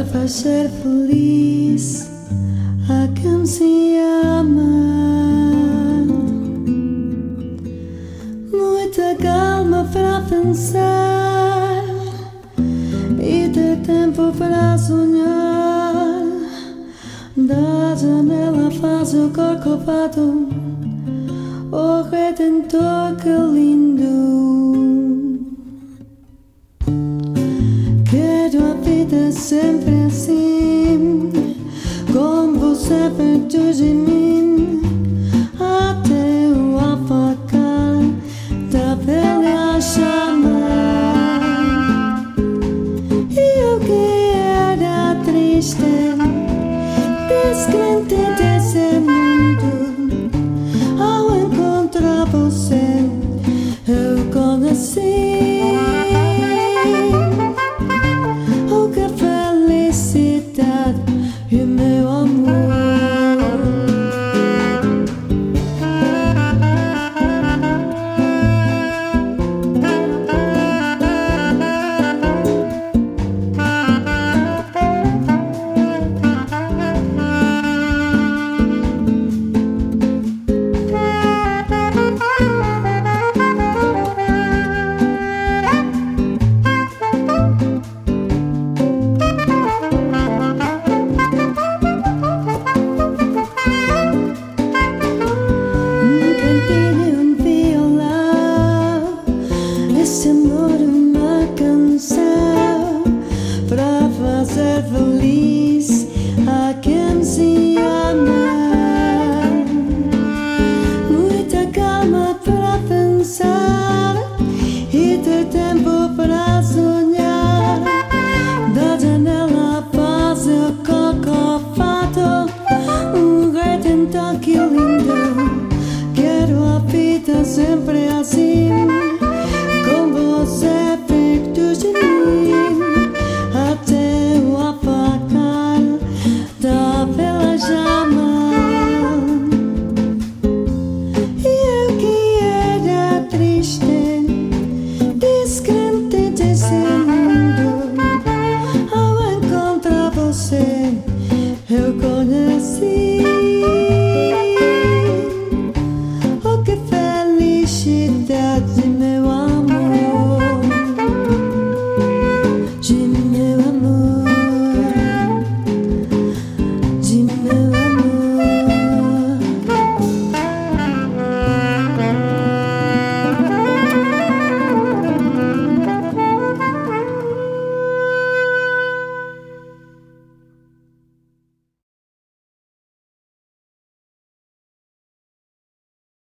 faz ser feliz a quem se ama. Muita calma para pensar e ter tempo para sonhar. Da janela faz o corcovado, o Redentor, que lindo. Quero a vida sempre assim, com você perto de mim.